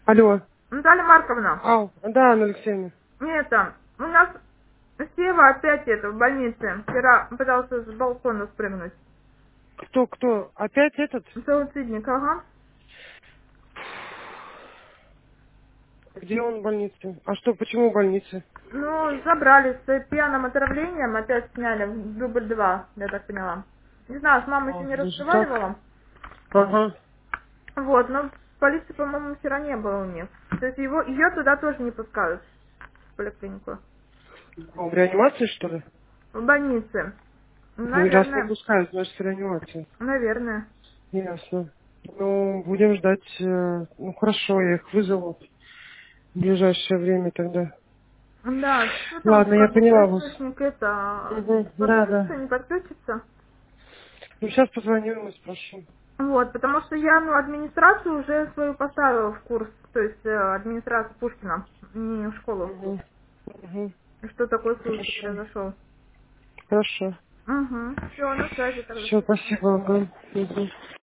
Алло. Наталья Марковна, Ау. Да, Анна Алексеевна. у нас Сева опять в больнице. Вчера пытался с балкона спрыгнуть. Кто? Опять этот? Суицидник, ага. Где он в больнице? А что, почему в больнице? Ну, забрали с пьяным отравлением, опять сняли в дубль 2, я так поняла. Не знаю, с мамой еще А, не даже так? разговаривала. Ага. Вот, но полиции, по-моему, вчера не было у них. То есть ее туда тоже не пускают, в поликлинику. А, в реанимации, что ли? В больнице. Ну, раз не Наверное. пускают, значит, в реанимации. Наверное. Ясно. Ну, будем ждать. Ну, хорошо, я их вызову в ближайшее время тогда. Да, что там, Ладно, я как бы, поняла вас. источник это Угу. Да, подключится, да. не подключится? Ну, сейчас позвоню и спрошу. Вот, потому что я, администрацию уже свою поставила в курс, то есть администрацию Пушкина, не в школу. Угу. Угу. Что такой случай Хорошо. произошел. Хорошо. Угу. Все, на связи тогда. Все, спасибо, ага. Мгм.